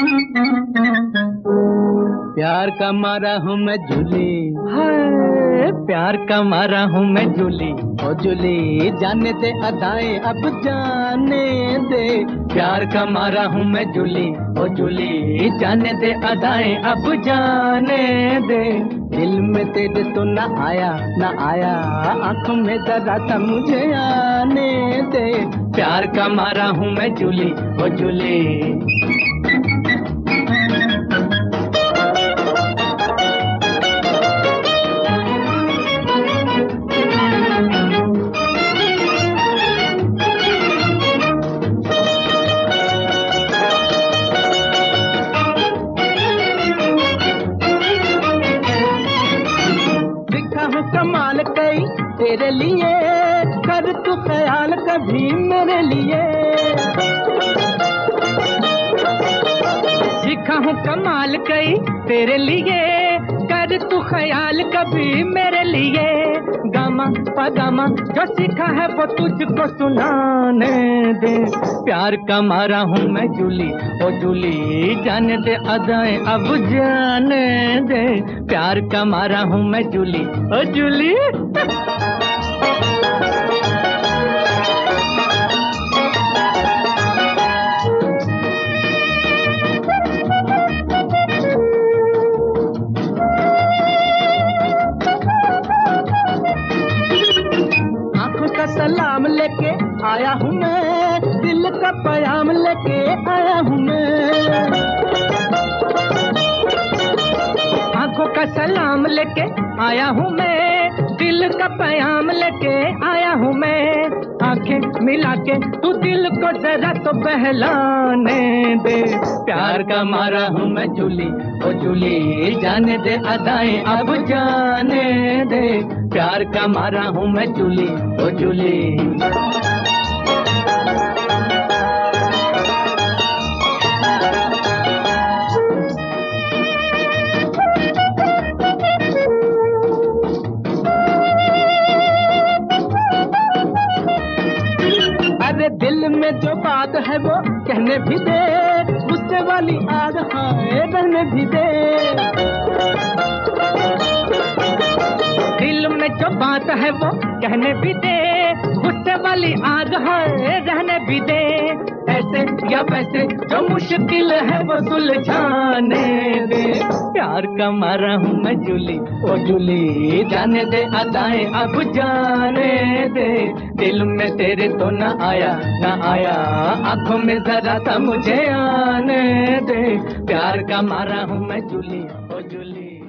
प्यार का मारा हूँ मैं झूली, हाय प्यार का मारा हूँ मैं झूली। ओ झूली जाने दे अदाएं अब जाने दे। प्यार का मारा हूँ मैं झूली, ओ झूली जाने दे अदाएं अब जाने दे। दिल में तेरे तो ना आया ना आया, आंखों में जरा सा मुझे आने दे। प्यार का मारा हूँ मैं झूली, ओ झूली। कमाल कई तेरे लिए, कर तू ख्याल कभी मेरे लिए। सीखा हूँ कमाल कई तेरे लिए, कर तू ख्याल कभी मेरे लिए। गामा पगामा जो सीखा है वो तुझको सुनाने दे। प्यार का मारा हूँ मैं झूली, ओ झूली जाने दे अदाएं अब जाने दे। प्यार का मारा हूँ मैं झूली, ओ झूली। सलाम लेके आया हूँ मैं, दिल का प्याम लेके आया हूँ मैं। आंखों का सलाम लेके आया हूँ मैं, दिल का प्याम लेके आया हूँ मैं। आंखें मिला के तू दिल को जरा तो बहलाने दे। प्यार का मारा हूँ मैं झूली, ओ झूली जाने दे अदाएं अब जाने दे। प्यार का मारा हूँ मैं झूली, ओ झूली। अरे दिल में जो बात है वो कहने भी दे, गुस्से वाली आग है रहने भी दे। दिल में जो बात है वो कहने भी दे, गुस्से वाली आग है रहने भी दे। ऐसे या वैसे जो मुश्किल है वो सुलझाने दे। प्यार का मारा हूँ मैं झूली, ओ झूली जाने दे अदाएं अब जाने दे। दिल में तेरे तो ना आया ना आया, आंखों में जरा सा मुझे आने दे। प्यार का मारा हूँ मैं झूली, ओ झूली।